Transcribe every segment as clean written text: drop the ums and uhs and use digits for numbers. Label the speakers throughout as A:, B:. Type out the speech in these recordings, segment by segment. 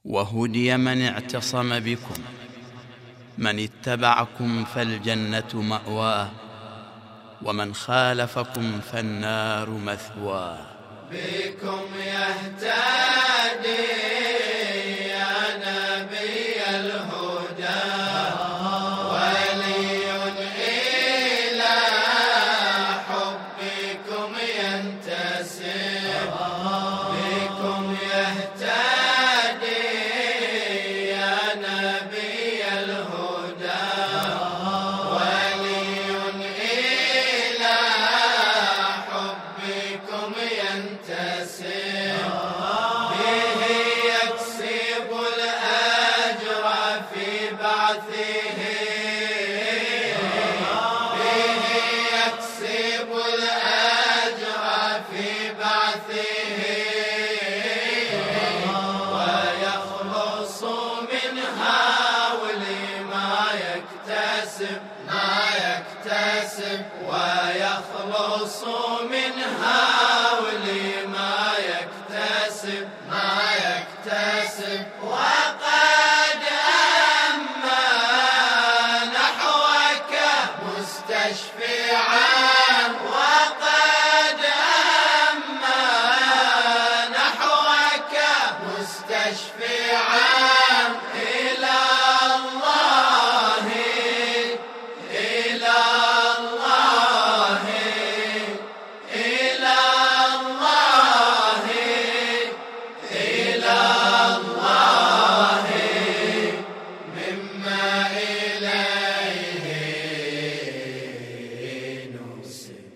A: وهدي من اعتصم بكم. من اتبعكم فالجنة مأواه، ومن خالفكم فالنار مثواه.
B: بكم يهتدي يا نبي الهدى، ولي إلى حبكم ينتسب. بكم يهتدي يا نبي الهدى، ولي إلى حبكم ينتسب. به يكسب الأجر في بعثه، به يكسب الأجر في بعثه، ويخلص من هول ما يكتسب، ما يكتسب. ويخلص من هول ما يكتسب، ما يكتسب. وقد أما نحوك مستشفعا، وقد أما نحوك مستشفعا إلى الله، إلى الله، إلى الله، إلى الله، مما إليه نسب،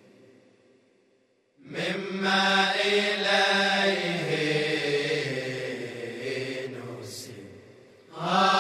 B: مما إليه نسب.